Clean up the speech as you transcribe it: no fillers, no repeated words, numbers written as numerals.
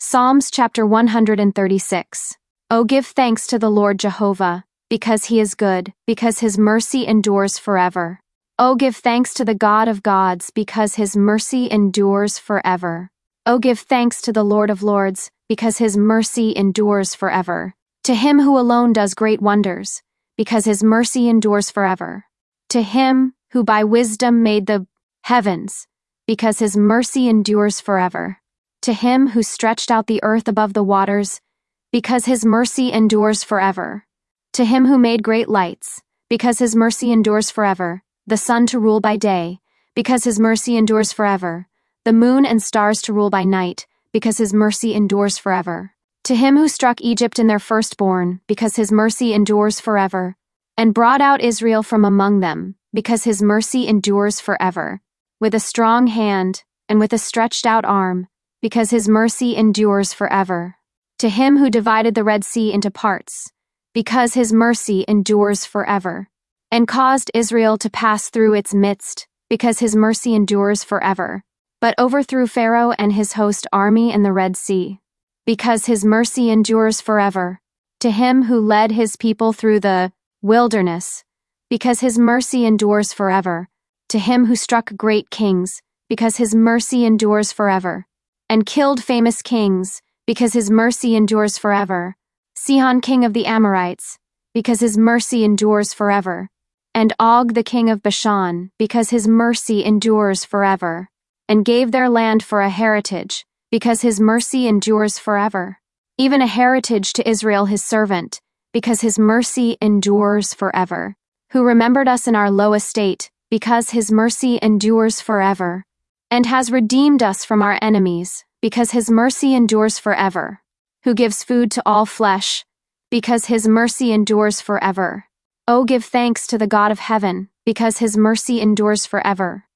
Psalms chapter 136. O give thanks to the Lord Jehovah, because he is good, because his mercy endures forever. O give thanks to the God of gods, because his mercy endures forever. O give thanks to the Lord of lords, because his mercy endures forever. To him who alone does great wonders, because his mercy endures forever. To him who by wisdom made the heavens, because his mercy endures forever. To him who stretched out the earth above the waters, because his mercy endures forever. To him who made great lights, because his mercy endures forever, the sun to rule by day, because his mercy endures forever, the moon and stars to rule by night, because his mercy endures forever. To him who struck Egypt in their firstborn, because his mercy endures forever, and brought out Israel from among them, because his mercy endures forever, with a strong hand, and with a stretched out arm, because his mercy endures forever. To him who divided the Red Sea into parts, because his mercy endures forever, and caused Israel to pass through its midst, because his mercy endures forever, but overthrew Pharaoh and his host army in the Red Sea, because his mercy endures forever. To him who led his people through the wilderness, because his mercy endures forever. To him who struck great kings, because his mercy endures forever, and killed famous kings, because his mercy endures forever. Sihon king of the Amorites, because his mercy endures forever, and Og the king of Bashan, because his mercy endures forever, and gave their land for a heritage, because his mercy endures forever, even a heritage to Israel his servant, because his mercy endures forever, who remembered us in our low estate, because his mercy endures forever, and has redeemed us from our enemies, because his mercy endures forever, who gives food to all flesh, because his mercy endures forever. O give thanks to the God of heaven, because his mercy endures forever.